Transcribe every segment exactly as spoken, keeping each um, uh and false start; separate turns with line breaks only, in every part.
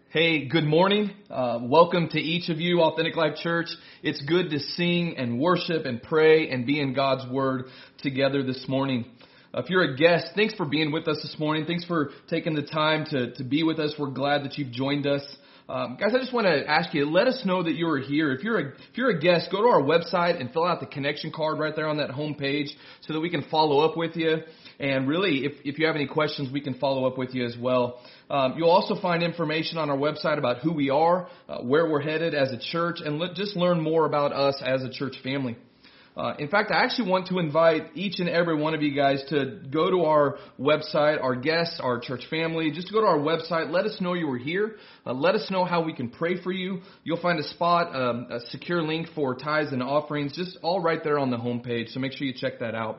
Hey, good morning. Uh, welcome to each of you, Authentic Life Church. It's good to sing and worship and pray and be in God's Word together this morning. Uh, if you're a guest, thanks for being with us this morning. Thanks for taking the time to, to be with us. We're glad that you've joined us. Um, guys, I just want to ask you, let us know that you are here. If you're a, if you're a guest, go to our website and fill out the connection card right there on that home page so that we can follow up with you. And really, if, if you have any questions, we can follow up with you as well. Um, you'll also find information on our website about who we are, uh, where we're headed as a church, and let, just learn more about us as a church family. Uh, in fact, I actually want to invite each and every one of you guys to go to our website, our guests, our church family. Just go to our website. Let us know you were here. Uh, let us know how we can pray for you. You'll find a spot, um, a secure link for tithes and offerings, just all right there on the homepage. So make sure you check that out.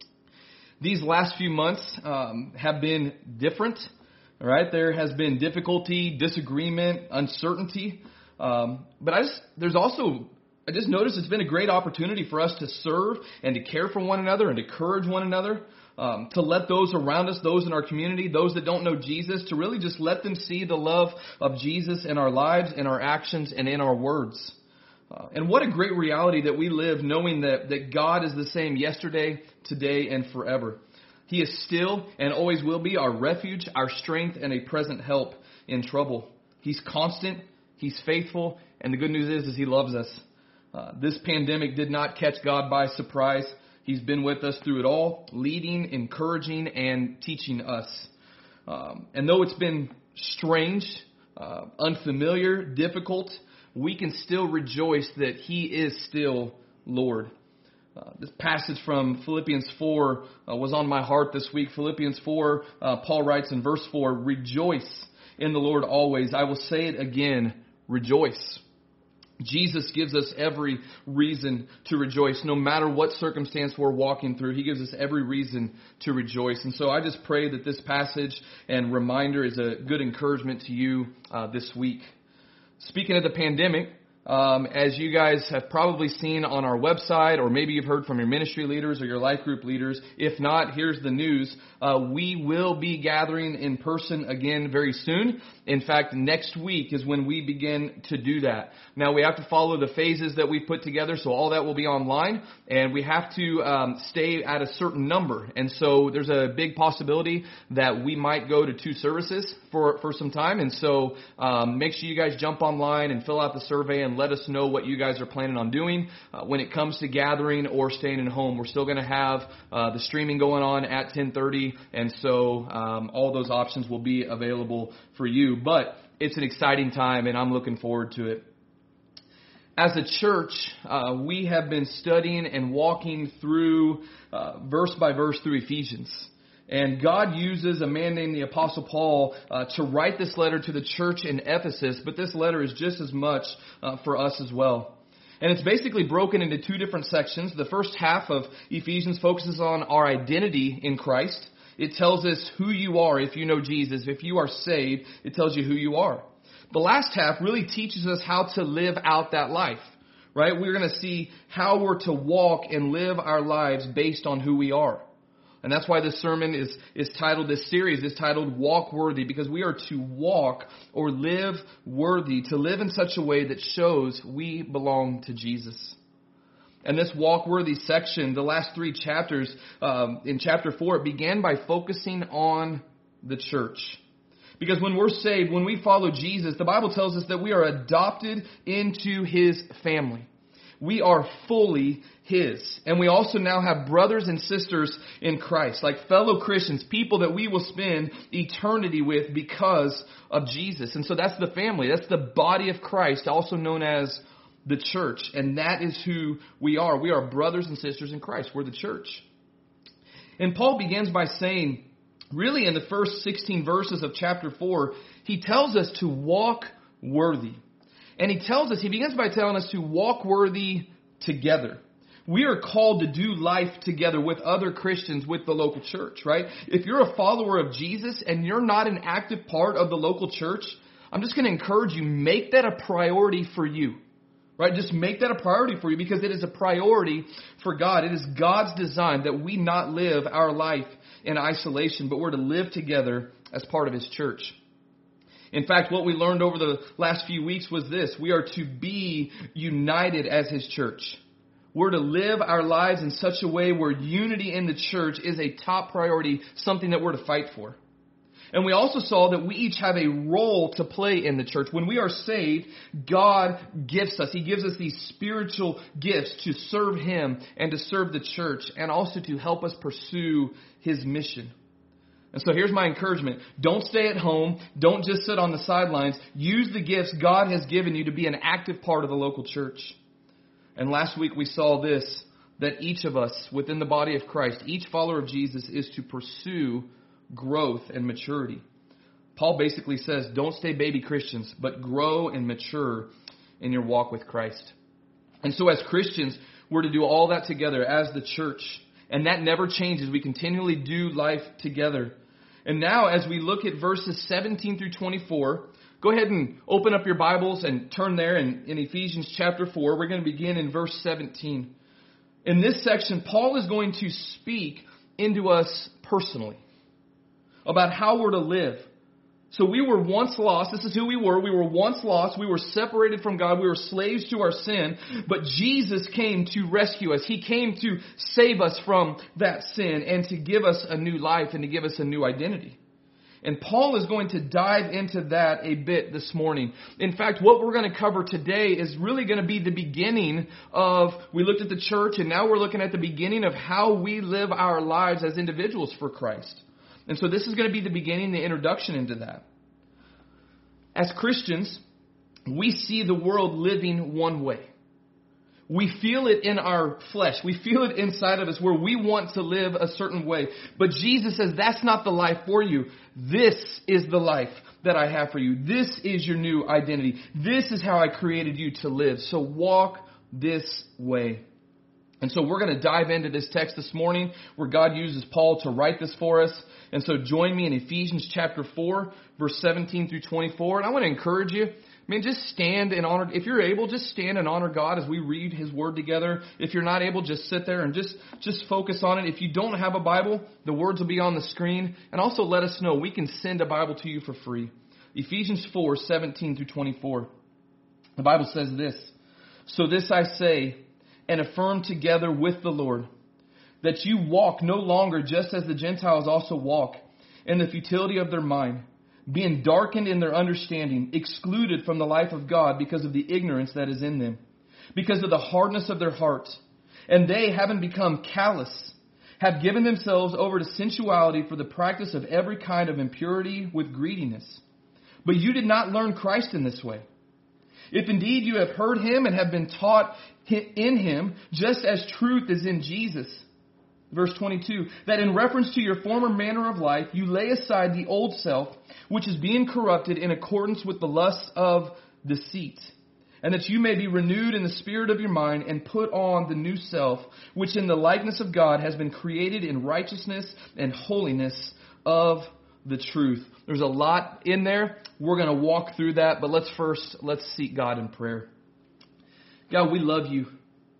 These last few months um, have been different. All right, there has been difficulty, disagreement, uncertainty. Um, but I just, there's also, I just noticed it's been a great opportunity for us to serve and to care for one another and to encourage one another, um, to let those around us, those in our community, those that don't know Jesus, to really just let them see the love of Jesus in our lives, in our actions, and in our words. Uh, and what a great reality that we live knowing that, that God is the same yesterday, today, and forever. He is still and always will be our refuge, our strength, and a present help in trouble. He's constant, He's faithful, and the good news is, is He loves us. Uh, this pandemic did not catch God by surprise. He's been with us through it all, leading, encouraging, and teaching us. Um, and though it's been strange, uh, unfamiliar, difficult, we can still rejoice that He is still Lord. Uh, this passage from Philippians four uh, was on my heart this week. Philippians four, uh, Paul writes in verse four, "Rejoice in the Lord always. I will say it again, rejoice." Jesus gives us every reason to rejoice. No matter what circumstance we're walking through, He gives us every reason to rejoice. And so I just pray that this passage and reminder is a good encouragement to you uh, this week. Speaking of the pandemic, Um, as you guys have probably seen on our website, or maybe you've heard from your ministry leaders or your life group leaders. If not, here's the news. Uh, we will be gathering in person again very soon. In fact, next week is when we begin to do that. Now, we have to follow the phases that we put together, so all that will be online, and we have to um, stay at a certain number. And so there's a big possibility that we might go to two services for, for some time. And so um, make sure you guys jump online and fill out the survey and let us know what you guys are planning on doing uh, when it comes to gathering or staying at home. We're still going to have uh, the streaming going on at ten thirty, and so um, all those options will be available for you. But it's an exciting time, and I'm looking forward to it. As a church, uh, we have been studying and walking through uh, verse by verse through Ephesians. And God uses a man named the Apostle Paul uh, to write this letter to the church in Ephesus, but this letter is just as much uh, for us as well. And it's basically broken into two different sections. The first half of Ephesians focuses on our identity in Christ. It tells us who you are if you know Jesus. If you are saved, it tells you who you are. The last half really teaches us how to live out that life, right? We're going to see how we're to walk and live our lives based on who we are. And that's why this sermon is, is titled, this series is titled Walk Worthy, because we are to walk or live worthy, to live in such a way that shows we belong to Jesus. And this Walk Worthy section, the last three chapters, um, in chapter four, it began by focusing on the church. Because when we're saved, when we follow Jesus, the Bible tells us that we are adopted into His family. We are fully His. And we also now have brothers and sisters in Christ, like fellow Christians, people that we will spend eternity with because of Jesus. And so that's the family. That's the body of Christ, also known as the church. And that is who we are. We are brothers and sisters in Christ. We're the church. And Paul begins by saying, really in the first sixteen verses of chapter four, he tells us to walk worthy. And he tells us, he begins by telling us to walk worthy together. We are called to do life together with other Christians, with the local church, right? If you're a follower of Jesus and you're not an active part of the local church, I'm just going to encourage you, make that a priority for you, right? Just make that a priority for you, because it is a priority for God. It is God's design that we not live our life in isolation, but we're to live together as part of His church. In fact, what we learned over the last few weeks was this. We are to be united as His church. We're to live our lives in such a way where unity in the church is a top priority, something that we're to fight for. And we also saw that we each have a role to play in the church. When we are saved, God gifts us. He gives us these spiritual gifts to serve Him and to serve the church and also to help us pursue His mission. And so here's my encouragement. Don't stay at home. Don't just sit on the sidelines. Use the gifts God has given you to be an active part of the local church. And last week we saw this, that each of us within the body of Christ, each follower of Jesus is to pursue growth and maturity. Paul basically says, don't stay baby Christians, but grow and mature in your walk with Christ. And so as Christians, we're to do all that together as the church. And that never changes. We continually do life together. And now as we look at verses seventeen through twenty-four, go ahead and open up your Bibles and turn there in, in Ephesians chapter four. We're going to begin in verse seventeen. In this section, Paul is going to speak into us personally about how we're to live. So we were once lost. This is who we were. We were once lost. We were separated from God. We were slaves to our sin. But Jesus came to rescue us. He came to save us from that sin and to give us a new life and to give us a new identity. And Paul is going to dive into that a bit this morning. In fact, what we're going to cover today is really going to be the beginning of, we looked at the church and now we're looking at the beginning of how we live our lives as individuals for Christ. And so this is going to be the beginning, the introduction into that. As Christians, we see the world living one way. We feel it in our flesh. We feel it inside of us where we want to live a certain way. But Jesus says, that's not the life for you. This is the life that I have for you. This is your new identity. This is how I created you to live. So walk this way. And so we're going to dive into this text this morning where God uses Paul to write this for us. And so join me in Ephesians chapter four, verse seventeen through twenty-four. And I want to encourage you, I mean, just stand and honor. If you're able, just stand and honor God as we read His Word together. If you're not able, just sit there and just, just focus on it. If you don't have a Bible, the words will be on the screen. And also let us know. We can send a Bible to you for free. Ephesians four, seventeen through twenty-four. The Bible says this. So this I say, and affirm together with the Lord, that you walk no longer just as the Gentiles also walk, in the futility of their mind, being darkened in their understanding, excluded from the life of God because of the ignorance that is in them, because of the hardness of their hearts. And they, having become callous, have given themselves over to sensuality for the practice of every kind of impurity with greediness. But you did not learn Christ in this way. If indeed you have heard Him and have been taught in Him, just as truth is in Jesus. Verse twenty-two, that in reference to your former manner of life, you lay aside the old self, which is being corrupted in accordance with the lusts of deceit, and that you may be renewed in the spirit of your mind and put on the new self, which in the likeness of God has been created in righteousness and holiness of the truth. There's a lot in there. We're going to walk through that, but let's first, let's seek God in prayer. God, we love you.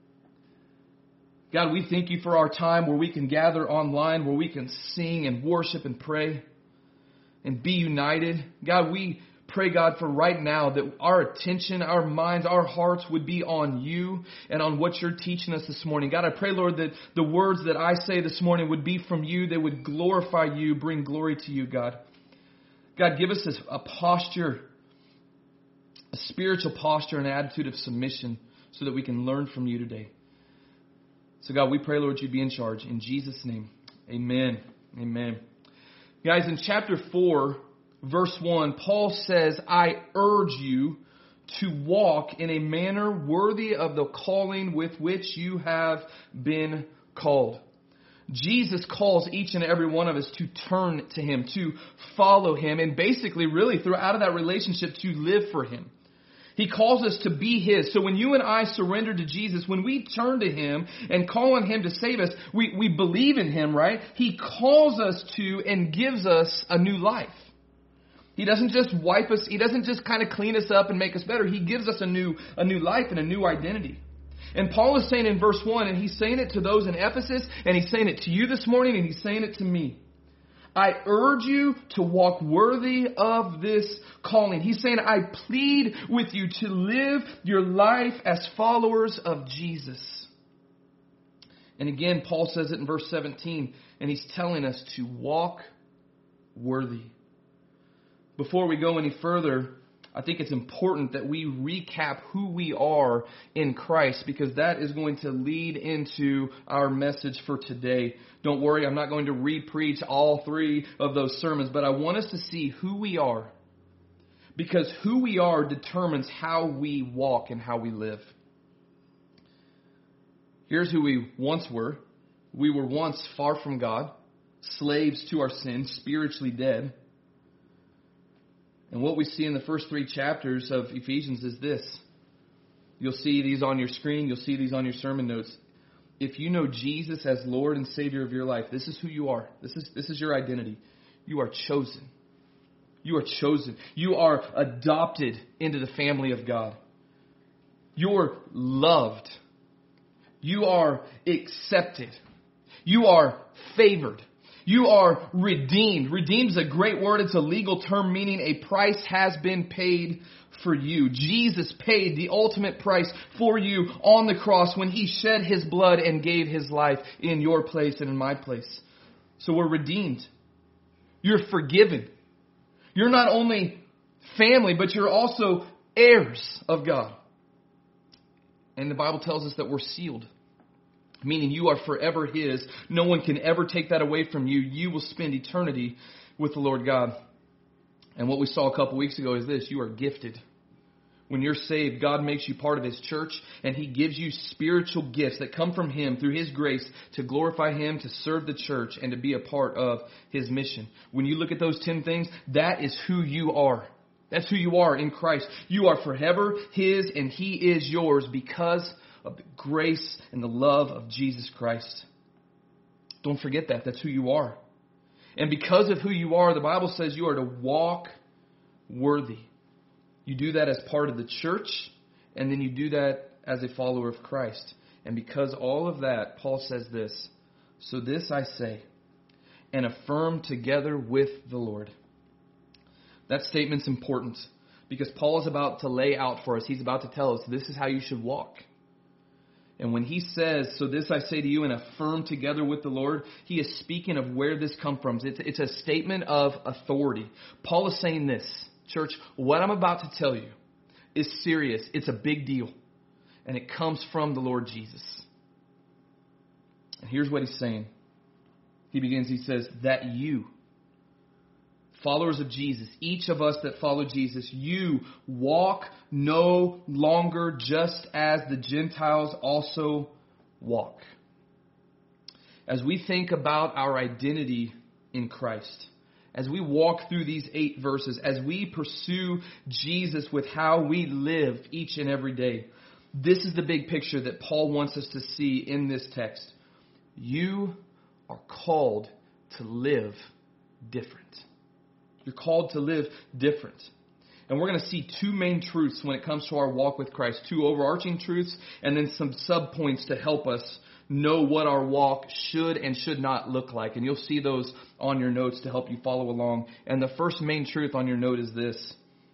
God, we thank you for our time where we can gather online, where we can sing and worship and pray and be united. God, we pray, God, for right now that our attention, our minds, our hearts would be on you and on what you're teaching us this morning. God, I pray, Lord, that the words that I say this morning would be from you. They would glorify you, bring glory to you, God. God, give us a posture, a spiritual posture and attitude of submission so that we can learn from you today. So God, we pray, Lord, you be in charge. In Jesus' name, amen. Amen. Guys, in chapter four, verse one, Paul says, I urge you to walk in a manner worthy of the calling with which you have been called. Jesus calls each and every one of us to turn to Him, to follow Him, and basically, really, through out of that relationship, to live for Him. He calls us to be His. So when you and I surrender to Jesus, when we turn to Him and call on Him to save us, we, we believe in Him, right? He calls us to and gives us a new life. He doesn't just wipe us. He doesn't just kind of clean us up and make us better. He gives us a new, a new life and a new identity. And Paul is saying in verse one, and he's saying it to those in Ephesus, and he's saying it to you this morning, and he's saying it to me. I urge you to walk worthy of this calling. He's saying, I plead with you to live your life as followers of Jesus. And again, Paul says it in verse seventeen, and he's telling us to walk worthy. Before we go any further, I think it's important that we recap who we are in Christ, because that is going to lead into our message for today. Don't worry, I'm not going to re-preach all three of those sermons, but I want us to see who we are, because who we are determines how we walk and how we live. Here's who we once were. We were once far from God, slaves to our sins, spiritually dead. And what we see in the first three chapters of Ephesians is this. You'll see these on your screen. You'll see these on your sermon notes. If you know Jesus as Lord and Savior of your life, this is who you are. This is, this is your identity. You are chosen. You are chosen. You are adopted into the family of God. You're loved. You are accepted. You are favored. You are redeemed. Redeemed is a great word. It's a legal term meaning a price has been paid for you. Jesus paid the ultimate price for you on the cross when He shed His blood and gave His life in your place and in my place. So we're redeemed. You're forgiven. You're not only family, but you're also heirs of God. And the Bible tells us that we're sealed, meaning you are forever His. No one can ever take that away from you. You will spend eternity with the Lord God. And what we saw a couple weeks ago is this. You are gifted. When you're saved, God makes you part of His church, and He gives you spiritual gifts that come from Him through His grace to glorify Him, to serve the church, and to be a part of His mission. When you look at those ten things, that is who you are. That's who you are in Christ. You are forever His, and He is yours because of the grace and the love of Jesus Christ. Don't forget that. That's who you are. And because of who you are, the Bible says you are to walk worthy. You do that as part of the church, and then you do that as a follower of Christ. And because all of that, Paul says this, so this I say, and affirm together with the Lord. That statement's important because Paul is about to lay out for us. He's about to tell us this is how you should walk. And when he says, so this I say to you and affirm together with the Lord, he is speaking of where this comes from. It's, it's a statement of authority. Paul is saying this, church, what I'm about to tell you is serious. It's a big deal. And it comes from the Lord Jesus. And here's what he's saying. He begins, he says, that you, followers of Jesus, each of us that follow Jesus, you walk no longer just as the Gentiles also walk. As we think about our identity in Christ, as we walk through these eight verses, as we pursue Jesus with how we live each and every day, this is the big picture that Paul wants us to see in this text. You are called to live different. You're called to live different. And we're going to see two main truths when it comes to our walk with Christ. Two overarching truths and then some subpoints to help us know what our walk should and should not look like. And you'll see those on your notes to help you follow along. And the first main truth on your note is this.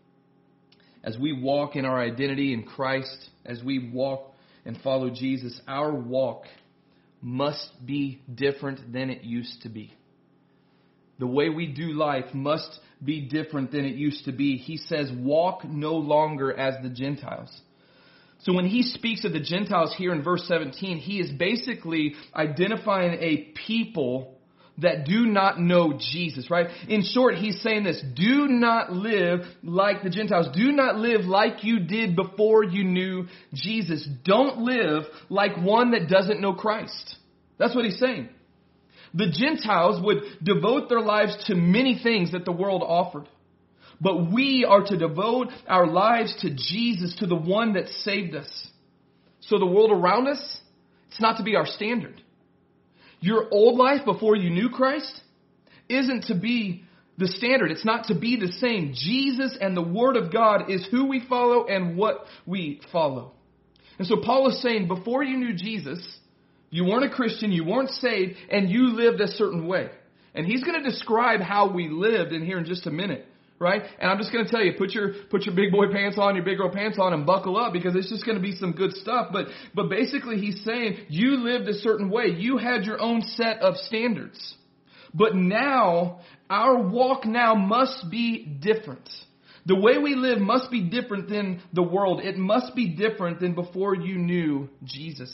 As we walk in our identity in Christ, as we walk and follow Jesus, our walk must be different than it used to be. The way we do life must be different than it used to be. He says, walk no longer as the Gentiles. So when he speaks of the Gentiles here in verse seventeen, he is basically identifying a people that do not know Jesus, right? In short, he's saying this, do not live like the Gentiles. Do not live like you did before you knew Jesus. Don't live like one that doesn't know Christ. That's what he's saying. The Gentiles would devote their lives to many things that the world offered. But we are to devote our lives to Jesus, to the one that saved us. So the world around us, it's not to be our standard. Your old life before you knew Christ isn't to be the standard. It's not to be the same. Jesus and the Word of God is who we follow and what we follow. And so Paul is saying, before you knew Jesus, you weren't a Christian, you weren't saved, and you lived a certain way. And he's going to describe how we lived in here in just a minute, right? And I'm just going to tell you, put your put your big boy pants on, your big girl pants on, and buckle up, because it's just going to be some good stuff. But but basically he's saying you lived a certain way. You had your own set of standards. But now, our walk now must be different. The way we live must be different than the world. It must be different than before you knew Jesus.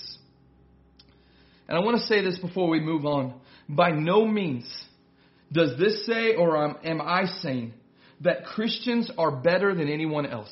And I want to say this before we move on. By no means does this say, or am I saying, that Christians are better than anyone else.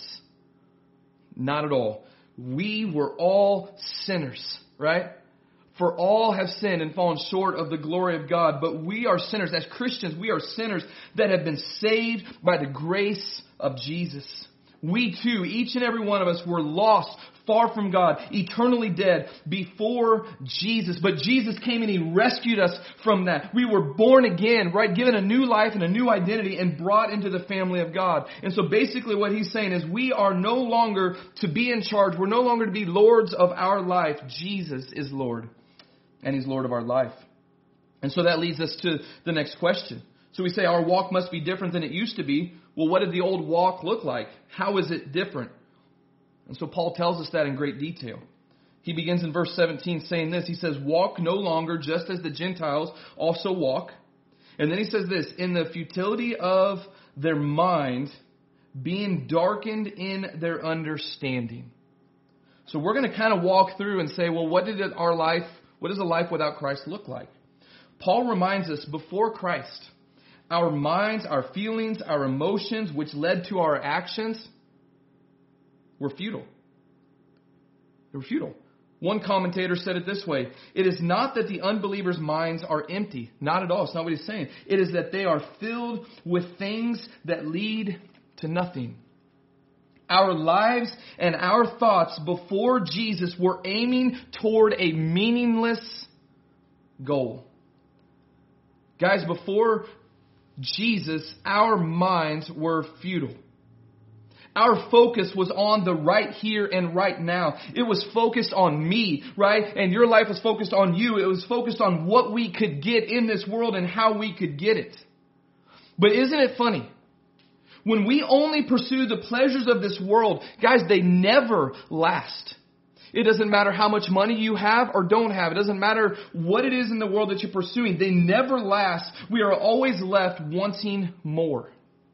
Not at all. We were all sinners, right? For all have sinned and fallen short of the glory of God. But we are sinners. As Christians, we are sinners that have been saved by the grace of Jesus. We too, each and every one of us, were lost, far from God, eternally dead before Jesus. But Jesus came and He rescued us from that. We were born again, right? Given a new life and a new identity and brought into the family of God. And so basically what He's saying is we are no longer to be in charge. We're no longer to be lords of our life. Jesus is Lord. And He's Lord of our life. And so that leads us to the next question. So we say our walk must be different than it used to be. Well, what did the old walk look like? How is it different? And so Paul tells us that in great detail. He begins in verse seventeen saying this. He says, walk no longer just as the Gentiles also walk. And then he says this, in the futility of their mind, being darkened in their understanding. So we're going to kind of walk through and say, well, what did our life, what does a life without Christ look like? Paul reminds us, before Christ, our minds, our feelings, our emotions, which led to our actions, were futile. They were futile. One commentator said it this way. It is not that the unbeliever's minds are empty. Not at all. It's not what he's saying. It is that they are filled with things that lead to nothing. Our lives and our thoughts before Jesus were aiming toward a meaningless goal. Guys, before Jesus, our minds were futile. Our focus was on the right here and right now. It was focused on me, right? And your life was focused on you. It was focused on what we could get in this world and how we could get it. But isn't it funny? When we only pursue the pleasures of this world, guys, they never last. It doesn't matter how much money you have or don't have. It doesn't matter what it is in the world that you're pursuing. They never last. We are always left wanting more.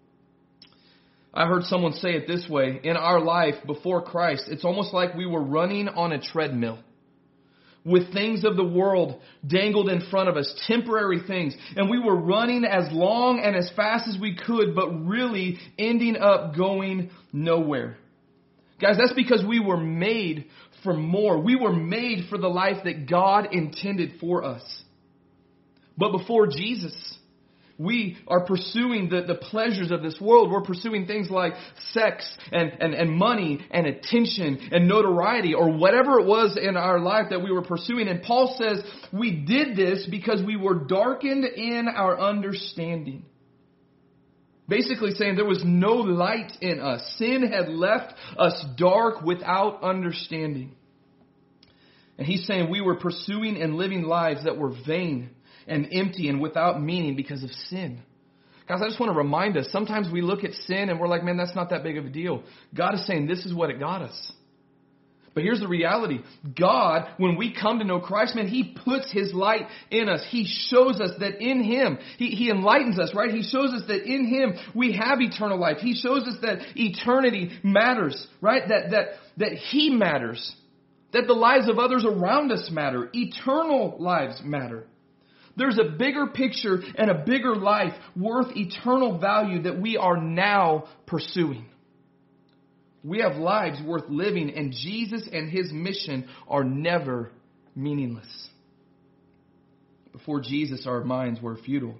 I heard someone say it this way. In our life before Christ, it's almost like we were running on a treadmill with things of the world dangled in front of us, temporary things. And we were running as long and as fast as we could, but really ending up going nowhere. Guys, that's because we were made for more. We were made for the life that God intended for us. But before Jesus, we are pursuing the, the pleasures of this world. We're pursuing things like sex and, and, and money and attention and notoriety or whatever it was in our life that we were pursuing. And Paul says we did this because we were darkened in our understanding. Basically saying there was no light in us. Sin had left us dark without understanding. And he's saying we were pursuing and living lives that were vain and empty and without meaning because of sin. Guys, I just want to remind us, sometimes we look at sin and we're like, man, that's not that big of a deal. God is saying this is what it got us. But here's the reality. God, when we come to know Christ, man, He puts His light in us. He shows us that in Him, He, he enlightens us, right? He shows us that in Him we have eternal life. He shows us that eternity matters, right? That, that, that He matters. That the lives of others around us matter. Eternal lives matter. There's a bigger picture and a bigger life worth eternal value that we are now pursuing. We have lives worth living, and Jesus and His mission are never meaningless. Before Jesus, our minds were futile.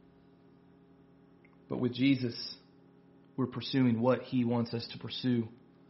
But with Jesus, we're pursuing what He wants us to pursue.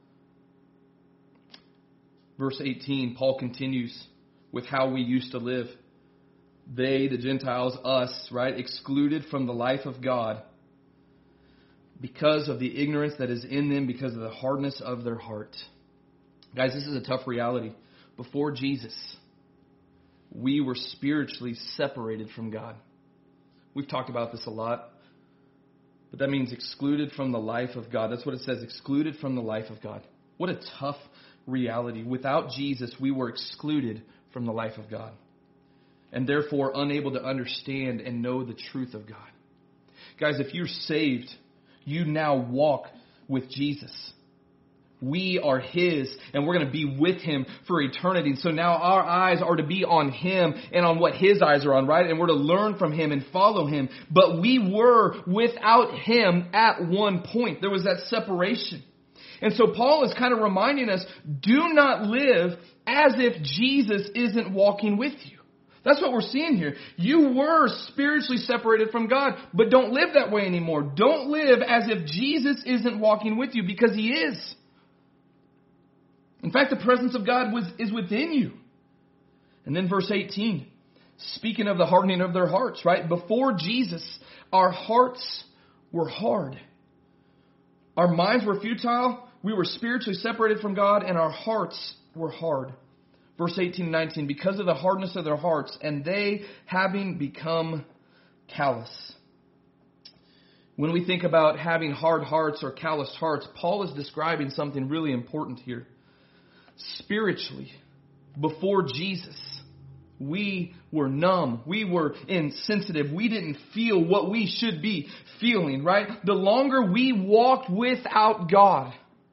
Verse eighteen, Paul continues with how we used to live. They, the Gentiles, us, right, excluded from the life of God because of the ignorance that is in them, because of the hardness of their heart. Guys, this is a tough reality. Before Jesus, we were spiritually separated from God. We've talked about this a lot. But that means excluded from the life of God. That's what it says, excluded from the life of God. What a tough reality. Without Jesus, we were excluded from the life of God. And therefore unable to understand and know the truth of God. Guys, if you're saved, you now walk with Jesus. We are His, and we're going to be with Him for eternity. So now our eyes are to be on Him and on what His eyes are on, right? And we're to learn from Him and follow Him. But we were without Him at one point. There was that separation. And so Paul is kind of reminding us, do not live as if Jesus isn't walking with you. That's what we're seeing here. You were spiritually separated from God, but don't live that way anymore. Don't live as if Jesus isn't walking with you, because He is. In fact, the presence of God was, is within you. And then verse eighteen, speaking of the hardening of their hearts, right? Before Jesus, our hearts were hard. Our minds were futile. We were spiritually separated from God, and our hearts were hard. Verse eighteen and nineteen, because of the hardness of their hearts, and they having become callous. When we think about having hard hearts or calloused hearts, Paul is describing something really important here. Spiritually, before Jesus, we were numb. We were insensitive. We didn't feel what we should be feeling, right? The longer we walked without God,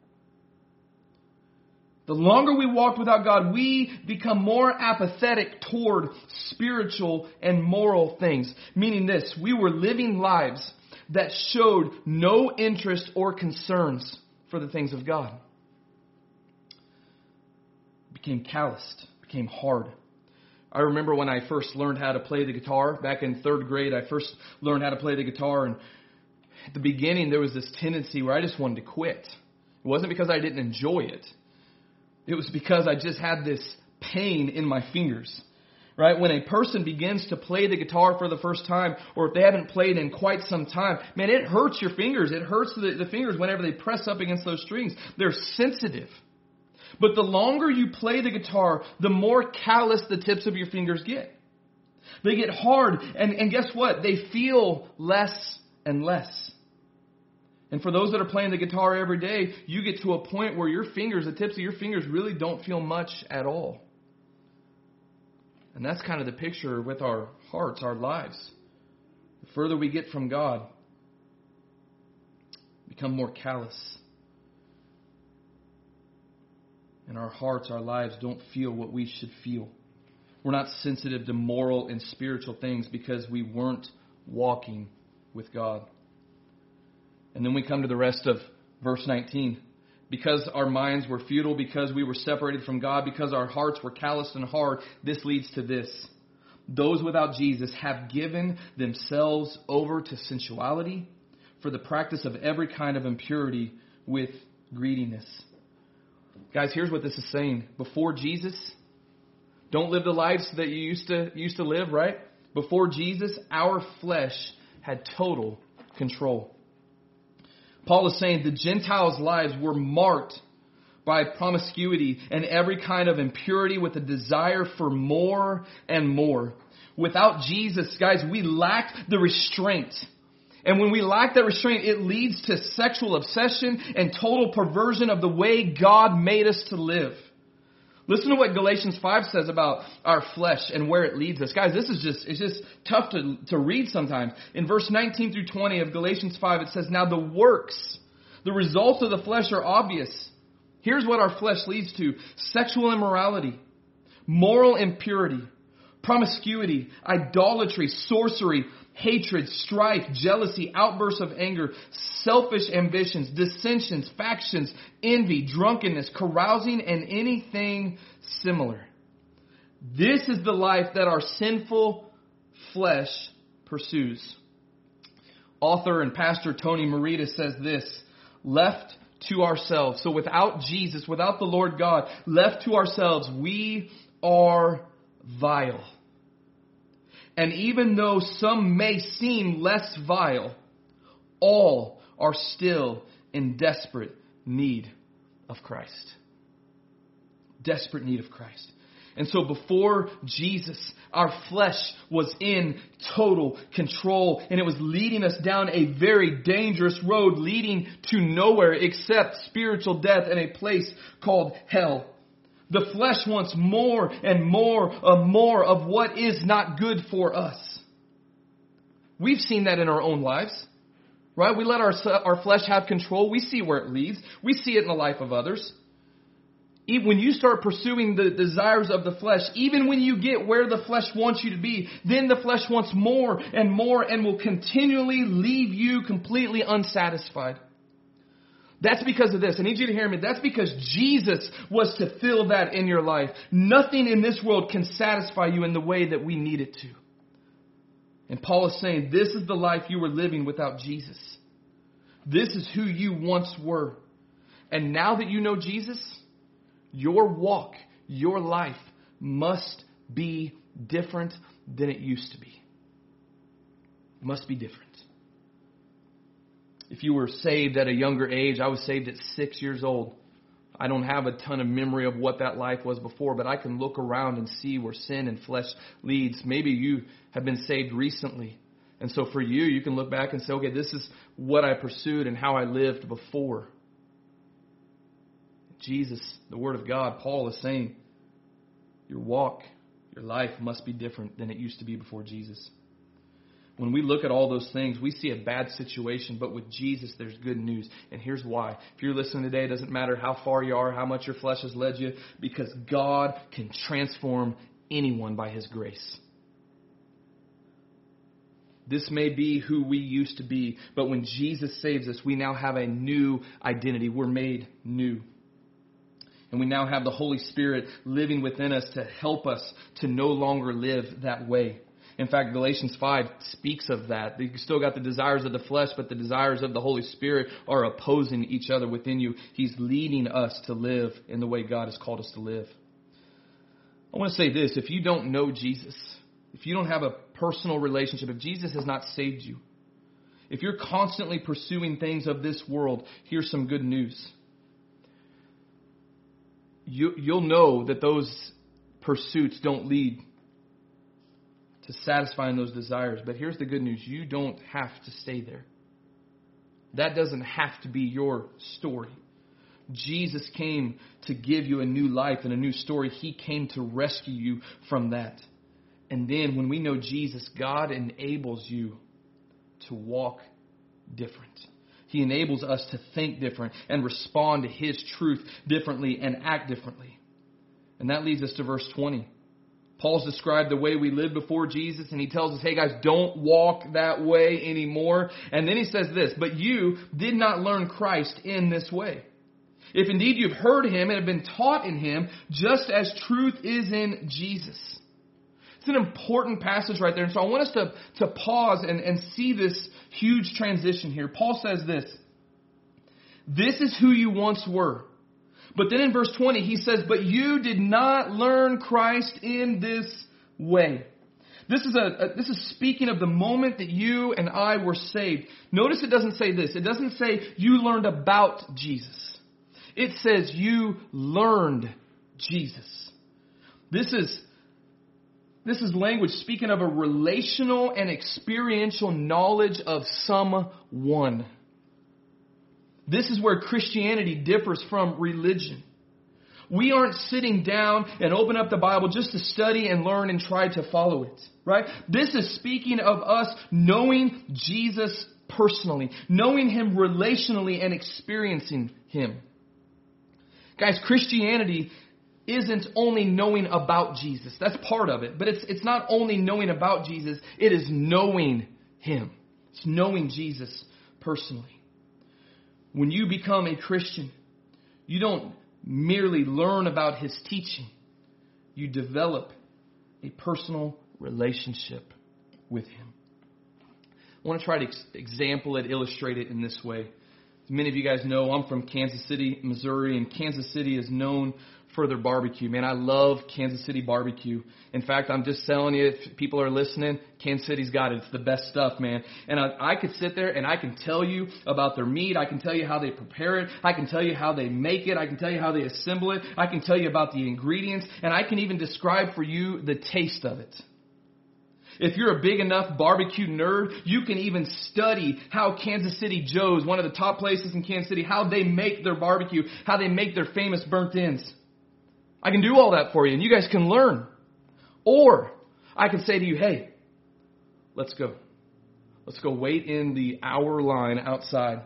the longer we walked without God, we become more apathetic toward spiritual and moral things. Meaning this, we were living lives that showed no interest or concerns for the things of God. Became calloused, became hard. I remember when I first learned how to play the guitar, back in third grade, I first learned how to play the guitar, and at the beginning there was this tendency where I just wanted to quit. It wasn't because I didn't enjoy it. It was because I just had this pain in my fingers. Right? When a person begins to play the guitar for the first time, or if they haven't played in quite some time, man, it hurts your fingers. It hurts the, the fingers whenever they press up against those strings. They're sensitive. But the longer you play the guitar, the more callous the tips of your fingers get. They get hard, and, and guess what? They feel less and less. And for those that are playing the guitar every day, you get to a point where your fingers, the tips of your fingers, really don't feel much at all. And that's kind of the picture with our hearts, our lives. The further we get from God, become more callous. And our hearts, our lives don't feel what we should feel. We're not sensitive to moral and spiritual things because we weren't walking with God. And then we come to the rest of verse nineteen. Because our minds were futile, because we were separated from God, because our hearts were calloused and hard, this leads to this. Those without Jesus have given themselves over to sensuality for the practice of every kind of impurity with greediness. Guys, here's what this is saying. Before Jesus, don't live the lives that you used to used to live, right? Before Jesus, our flesh had total control. Paul is saying the Gentiles' lives were marked by promiscuity and every kind of impurity with a desire for more and more. Without Jesus, guys, we lacked the restraint. And when we lack that restraint, it leads to sexual obsession and total perversion of the way God made us to live. Listen to what Galatians five says about our flesh and where it leads us. Guys, this is just, it's just tough to, to read sometimes. In verse nineteen through twenty of Galatians five, it says, now the works, the results of the flesh are obvious. Here's what our flesh leads to. Sexual immorality, moral impurity, promiscuity, idolatry, sorcery, hatred, strife, jealousy, outbursts of anger, selfish ambitions, dissensions, factions, envy, drunkenness, carousing, and anything similar. This is the life that our sinful flesh pursues. Author and pastor Tony Merida says this, left to ourselves, so without Jesus, without the Lord God, left to ourselves, we are vile. And even though some may seem less vile, all are still in desperate need of Christ. Desperate need of Christ. And so before Jesus, our flesh was in total control, and it was leading us down a very dangerous road leading to nowhere except spiritual death and a place called hell. The flesh wants more and more and more of what is not good for us. We've seen that in our own lives, right? We let our, our flesh have control. We see where it leads. We see it in the life of others. Even when you start pursuing the desires of the flesh, even when you get where the flesh wants you to be, then the flesh wants more and more and will continually leave you completely unsatisfied. That's because of this. I need you to hear me. That's because Jesus was to fill that in your life. Nothing in this world can satisfy you in the way that we need it to. And Paul is saying, this is the life you were living without Jesus. This is who you once were. And now that you know Jesus, your walk, your life must be different than it used to be. It must be different. If you were saved at a younger age, I was saved at six years old. I don't have a ton of memory of what that life was before, but I can look around and see where sin and flesh leads. Maybe you have been saved recently. And so for you, you can look back and say, okay, this is what I pursued and how I lived before. Jesus, the Word of God, Paul is saying, your walk, your life must be different than it used to be before Jesus. When we look at all those things, we see a bad situation, but with Jesus, there's good news. And here's why. If you're listening today, it doesn't matter how far you are, how much your flesh has led you, because God can transform anyone by His grace. This may be who we used to be, but when Jesus saves us, we now have a new identity. We're made new. And we now have the Holy Spirit living within us to help us to no longer live that way. In fact, Galatians five speaks of that. You still got the desires of the flesh, but the desires of the Holy Spirit are opposing each other within you. He's leading us to live in the way God has called us to live. I want to say this. If you don't know Jesus, if you don't have a personal relationship, if Jesus has not saved you, if you're constantly pursuing things of this world, here's some good news. You, you'll know that those pursuits don't lead to satisfying those desires. But here's the good news. You don't have to stay there. That doesn't have to be your story. Jesus came to give you a new life and a new story. He came to rescue you from that. And then when we know Jesus, God enables you to walk different. He enables us to think different and respond to His truth differently and act differently. And that leads us to verse twenty. Paul's described the way we lived before Jesus, and he tells us, hey guys, don't walk that way anymore. And then he says this, but you did not learn Christ in this way. If indeed you've heard Him and have been taught in Him, just as truth is in Jesus. It's an important passage right there. And so I want us to, to pause and, and see this huge transition here. Paul says this, this is who you once were. But then in verse twenty, he says, but you did not learn Christ in this way. This is a, a this is speaking of the moment that you and I were saved. Notice it doesn't say this. It doesn't say you learned about Jesus. It says you learned Jesus. This is This is language speaking of a relational and experiential knowledge of someone. This is where Christianity differs from religion. We aren't sitting down and open up the Bible just to study and learn and try to follow it, right? This is speaking of us knowing Jesus personally, knowing Him relationally and experiencing Him. Guys, Christianity isn't only knowing about Jesus. That's part of it. But it's it's not only knowing about Jesus. It is knowing Him. It's knowing Jesus personally. When you become a Christian, you don't merely learn about His teaching. You develop a personal relationship with Him. I want to try to ex- example it, illustrate it in this way. Many of you guys know I'm from Kansas City, Missouri, and Kansas City is known for their barbecue. Man, I love Kansas City barbecue. In fact, I'm just telling you, if people are listening, Kansas City's got it. It's the best stuff, man. And I, I could sit there and I can tell you about their meat. I can tell you how they prepare it. I can tell you how they make it. I can tell you how they assemble it. I can tell you about the ingredients. And I can even describe for you the taste of it. If you're a big enough barbecue nerd, you can even study how Kansas City Joe's, one of the top places in Kansas City, how they make their barbecue, how they make their famous burnt ends. I can do all that for you, and you guys can learn. Or I can say to you, hey, let's go. Let's go wait in the hour line outside.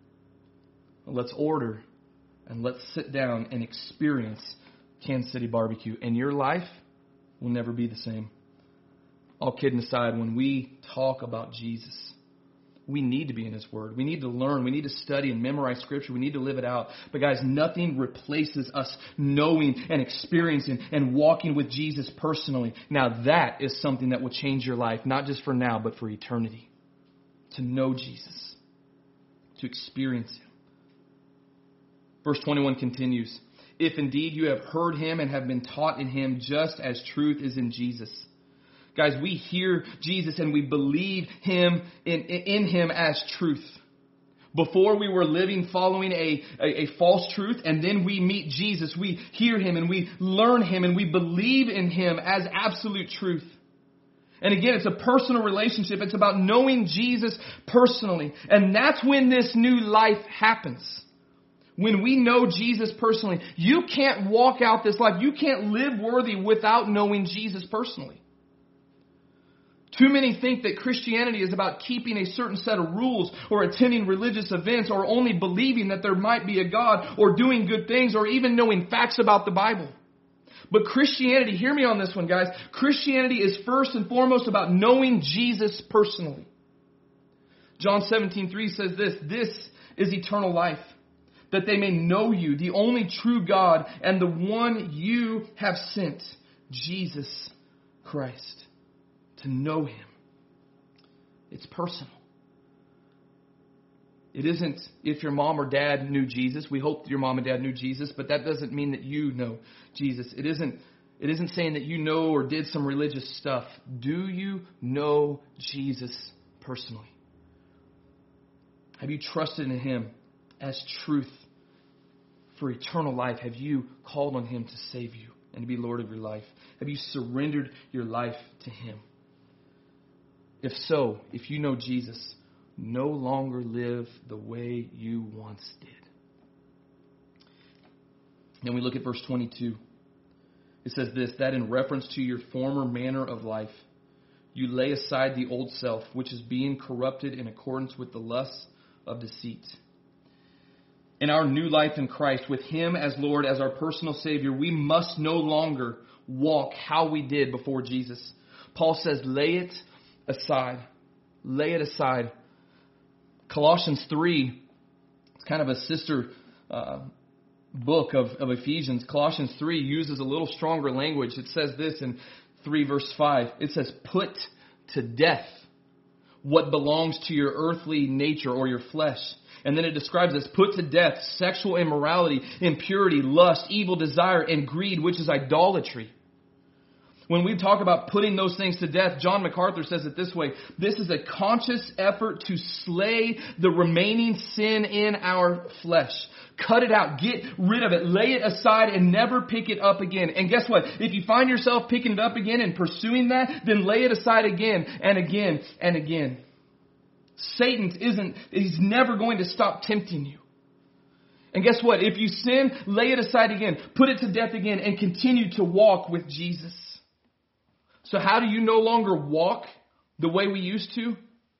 Let's order, and let's sit down and experience Kansas City barbecue. And your life will never be the same. All kidding aside, when we talk about Jesus, we need to be in His Word. We need to learn. We need to study and memorize Scripture. We need to live it out. But guys, nothing replaces us knowing and experiencing and walking with Jesus personally. Now that is something that will change your life, not just for now, but for eternity. To know Jesus. To experience Him. Verse twenty-one continues, if indeed you have heard Him and have been taught in Him just as truth is in Jesus. Guys, we hear Jesus and we believe Him in, in Him as truth. Before we were living following a, a, a false truth, and then we meet Jesus. We hear Him and we learn Him and we believe in Him as absolute truth. And again, it's a personal relationship. It's about knowing Jesus personally. And that's when this new life happens. When we know Jesus personally. You can't walk out this life. You can't live worthy without knowing Jesus personally. Too many think that Christianity is about keeping a certain set of rules or attending religious events or only believing that there might be a God or doing good things or even knowing facts about the Bible. But Christianity, hear me on this one, guys. Christianity is first and foremost about knowing Jesus personally. John seventeen three says this, this is eternal life, that they may know you, the only true God, and the one you have sent, Jesus Christ. To know Him. It's personal. It isn't if your mom or dad knew Jesus. We hope your mom and dad knew Jesus, but that doesn't mean that you know Jesus. It isn't, it isn't saying that you know or did some religious stuff. Do you know Jesus personally? Have you trusted in Him as truth for eternal life? Have you called on Him to save you and to be Lord of your life? Have you surrendered your life to Him? If so, if you know Jesus, no longer live the way you once did. Then we look at verse twenty-two. It says this, that in reference to your former manner of life, you lay aside the old self, which is being corrupted in accordance with the lusts of deceit. In our new life in Christ, with Him as Lord, as our personal Savior, we must no longer walk how we did before Jesus. Paul says, lay it aside. Lay it aside. Colossians three, it's kind of a sister uh, book of, of Ephesians. Colossians three uses a little stronger language. It says this in three verse five. It says, put to death what belongs to your earthly nature or your flesh. And then it describes this, put to death sexual immorality, impurity, lust, evil desire, and greed, which is idolatry. When we talk about putting those things to death, John MacArthur says it this way. This is a conscious effort to slay the remaining sin in our flesh. Cut it out. Get rid of it. Lay it aside and never pick it up again. And guess what? If you find yourself picking it up again and pursuing that, then lay it aside again and again and again. Satan isn't, he's never going to stop tempting you. And guess what? If you sin, lay it aside again. Put it to death again and continue to walk with Jesus. So how do you no longer walk the way we used to?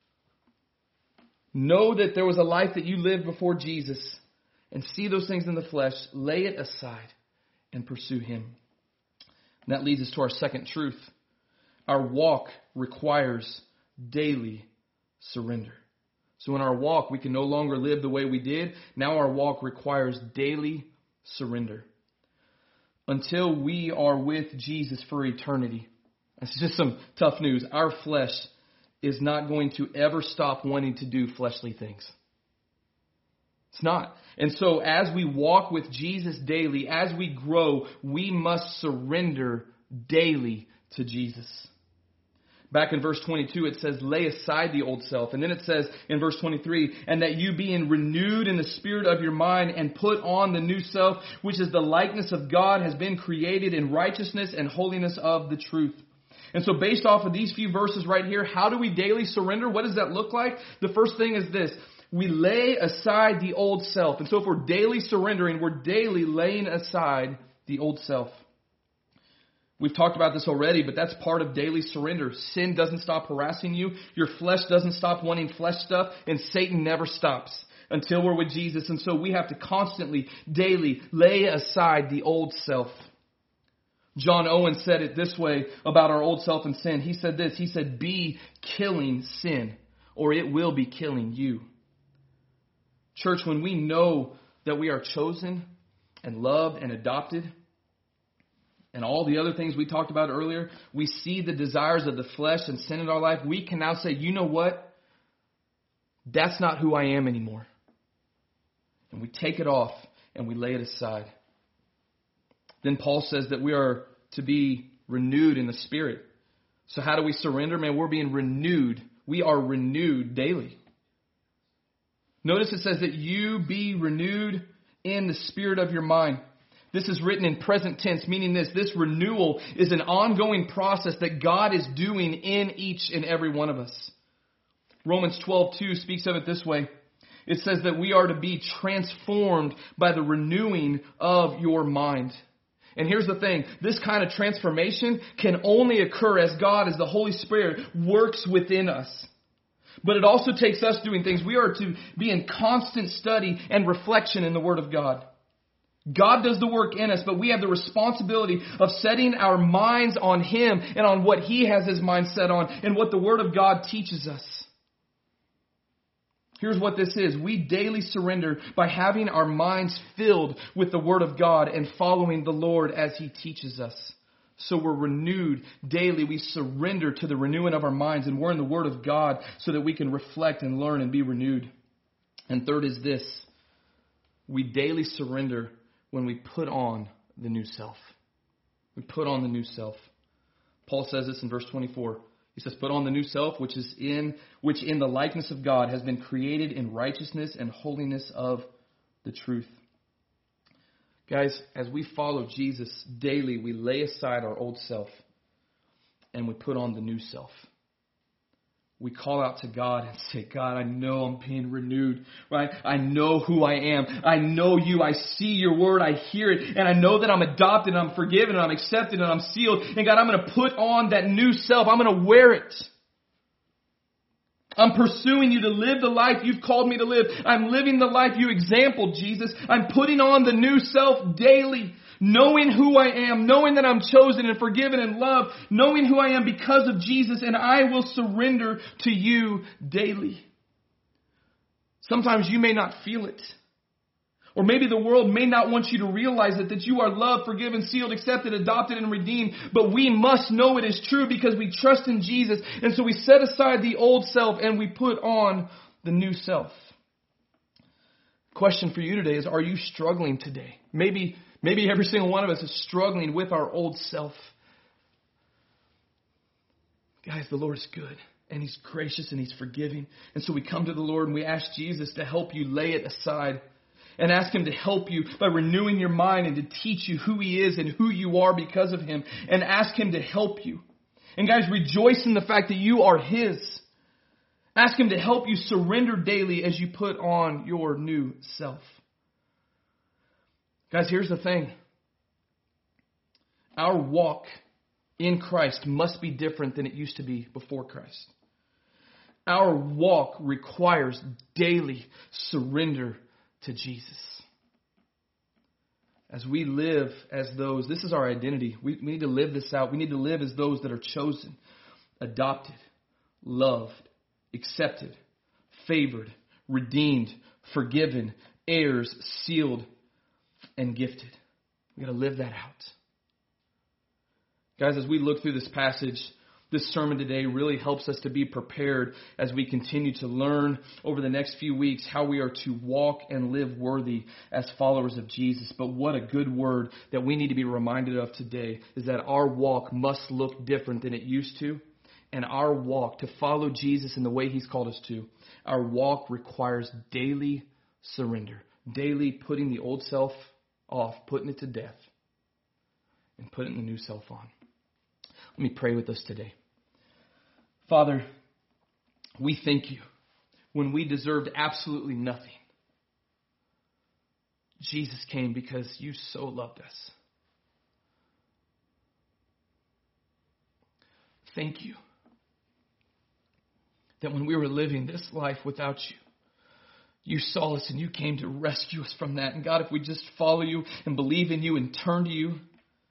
Know that there was a life that you lived before Jesus and see those things in the flesh. Lay it aside and pursue Him. And that leads us to our second truth. Our walk requires daily surrender. So in our walk, we can no longer live the way we did. Now our walk requires daily surrender. Until we are with Jesus for eternity. That's just some tough news. Our flesh is not going to ever stop wanting to do fleshly things. It's not. And so as we walk with Jesus daily, as we grow, we must surrender daily to Jesus. Back in verse twenty-two, it says, lay aside the old self. And then it says in verse twenty-three, and that you being renewed in the spirit of your mind and put on the new self, which is the likeness of God, has been created in righteousness and holiness of the truth. And so based off of these few verses right here, how do we daily surrender? What does that look like? The first thing is this. We lay aside the old self. And so if we're daily surrendering, we're daily laying aside the old self. We've talked about this already, but that's part of daily surrender. Sin doesn't stop harassing you. Your flesh doesn't stop wanting flesh stuff. And Satan never stops until we're with Jesus. And so we have to constantly, daily lay aside the old self. John Owen said it this way about our old self and sin. He said this. He said, be killing sin, or it will be killing you. Church, when we know that we are chosen and loved and adopted, and all the other things we talked about earlier, we see the desires of the flesh and sin in our life, we can now say, you know what? That's not who I am anymore. And we take it off and we lay it aside. Then Paul says that we are to be renewed in the Spirit. So how do we surrender? Man, we're being renewed. We are renewed daily. Notice it says that you be renewed in the spirit of your mind. This is written in present tense, meaning this. This renewal is an ongoing process that God is doing in each and every one of us. Romans twelve two speaks of it this way. It says that we are to be transformed by the renewing of your mind. And here's the thing. This kind of transformation can only occur as God, as the Holy Spirit, works within us. But it also takes us doing things. We are to be in constant study and reflection in the Word of God. God does the work in us, but we have the responsibility of setting our minds on Him and on what He has His mind set on and what the Word of God teaches us. Here's what this is. We daily surrender by having our minds filled with the Word of God and following the Lord as He teaches us. So we're renewed daily. We surrender to the renewing of our minds, and we're in the Word of God so that we can reflect and learn and be renewed. And third is this. We daily surrender when we put on the new self. We put on the new self. Paul says this in verse twenty-four. He says, put on the new self, which is in which in the likeness of God has been created in righteousness and holiness of the truth. Guys, as we follow Jesus daily, we lay aside our old self and we put on the new self. We call out to God and say, God, I know I'm being renewed, right? I know who I am. I know you. I see your word. I hear it. And I know that I'm adopted and I'm forgiven and I'm accepted and I'm sealed. And God, I'm going to put on that new self. I'm going to wear it. I'm pursuing you to live the life you've called me to live. I'm living the life you exampled, Jesus. I'm putting on the new self daily. Knowing who I am, knowing that I'm chosen and forgiven and loved, knowing who I am because of Jesus, and I will surrender to you daily. Sometimes you may not feel it. Or maybe the world may not want you to realize it, that you are loved, forgiven, sealed, accepted, adopted, and redeemed. But we must know it is true because we trust in Jesus. And so we set aside the old self and we put on the new self. Question for you today is, are you struggling today? Maybe Maybe every single one of us is struggling with our old self. Guys, the Lord is good and He's gracious and He's forgiving. And so we come to the Lord and we ask Jesus to help you lay it aside and ask Him to help you by renewing your mind and to teach you who He is and who you are because of Him, and ask Him to help you. And guys, rejoice in the fact that you are His. Ask Him to help you surrender daily as you put on your new self. Guys, here's the thing. Our walk in Christ must be different than it used to be before Christ. Our walk requires daily surrender to Jesus. As we live as those, this is our identity. We, we need to live this out. We need to live as those that are chosen, adopted, loved, accepted, favored, redeemed, forgiven, heirs, sealed, and gifted. We've got to live that out. Guys, as we look through this passage, this sermon today really helps us to be prepared as we continue to learn over the next few weeks how we are to walk and live worthy as followers of Jesus. But what a good word that we need to be reminded of today is that our walk must look different than it used to. And our walk to follow Jesus in the way He's called us to, our walk requires daily surrender, daily putting the old self off, putting it to death, and putting the new self on. Let me pray with us today. Father, we thank you when we deserved absolutely nothing. Jesus came because you so loved us. Thank you that when we were living this life without you, you saw us and you came to rescue us from that. And God, if we just follow you and believe in you and turn to you, the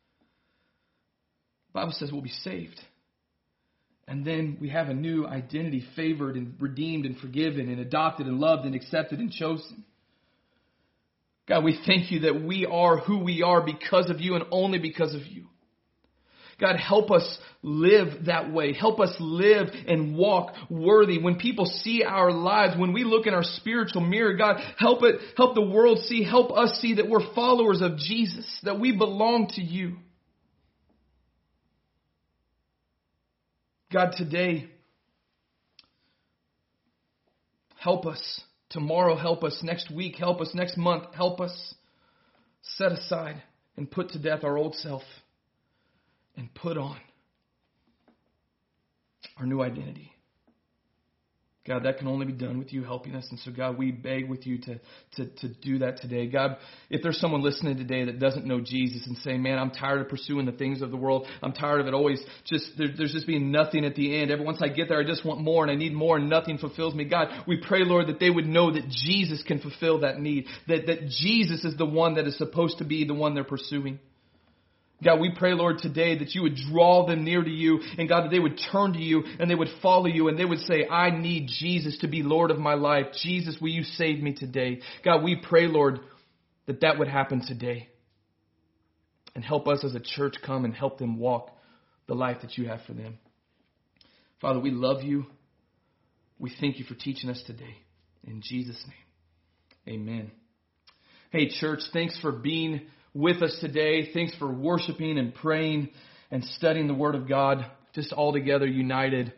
Bible says we'll be saved. And then we have a new identity, favored and redeemed and forgiven and adopted and loved and accepted and chosen. God, we thank you that we are who we are because of you and only because of you. God, help us live that way. Help us live and walk worthy. When people see our lives, when we look in our spiritual mirror, God, help it, help the world see, help us see that we're followers of Jesus, that we belong to you. God, today, help us. Tomorrow, help us. Next week, help us. Next month, help us. Set aside and put to death our old self and put on our new identity. God, that can only be done with you helping us. And so, God, we beg with you to, to, to do that today. God, if there's someone listening today that doesn't know Jesus and saying, man, I'm tired of pursuing the things of the world. I'm tired of it always just, there, there's just being nothing at the end. Every once I get there, I just want more and I need more and nothing fulfills me. God, we pray, Lord, that they would know that Jesus can fulfill that need. That, that Jesus is the one that is supposed to be the one they're pursuing. God, we pray, Lord, today that you would draw them near to you, and God, that they would turn to you and they would follow you and they would say, I need Jesus to be Lord of my life. Jesus, will you save me today? God, we pray, Lord, that that would happen today. And help us as a church come and help them walk the life that you have for them. Father, we love you. We thank you for teaching us today. In Jesus' name, amen. Hey, church, thanks for being with us today. Thanks for worshiping and praying and studying the Word of God, just all together united.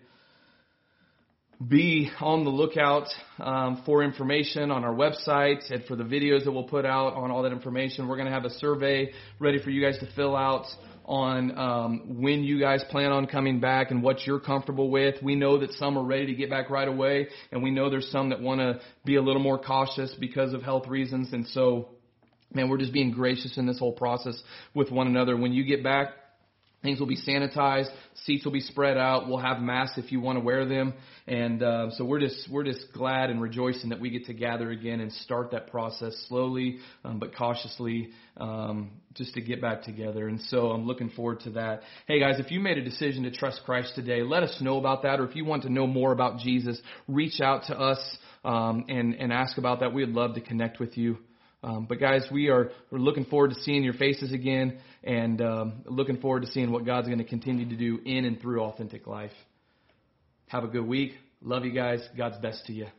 Be on the lookout um, for information on our website and for the videos that we'll put out on all that information. We're going to have a survey ready for you guys to fill out on um, when you guys plan on coming back and what you're comfortable with. We know that some are ready to get back right away, and we know there's some that want to be a little more cautious because of health reasons. And so, man, we're just being gracious in this whole process with one another. When you get back, things will be sanitized, seats will be spread out. We'll have masks if you want to wear them, and uh, so we're just we're just glad and rejoicing that we get to gather again and start that process slowly um, but cautiously, um, just to get back together. And so I'm looking forward to that. Hey guys, if you made a decision to trust Christ today, let us know about that. Or if you want to know more about Jesus, reach out to us um, and and ask about that. We'd love to connect with you. Um, but guys, we are we're looking forward to seeing your faces again, and um, looking forward to seeing what God's going to continue to do in and through Authentic Life. Have a good week. Love you guys. God's best to you.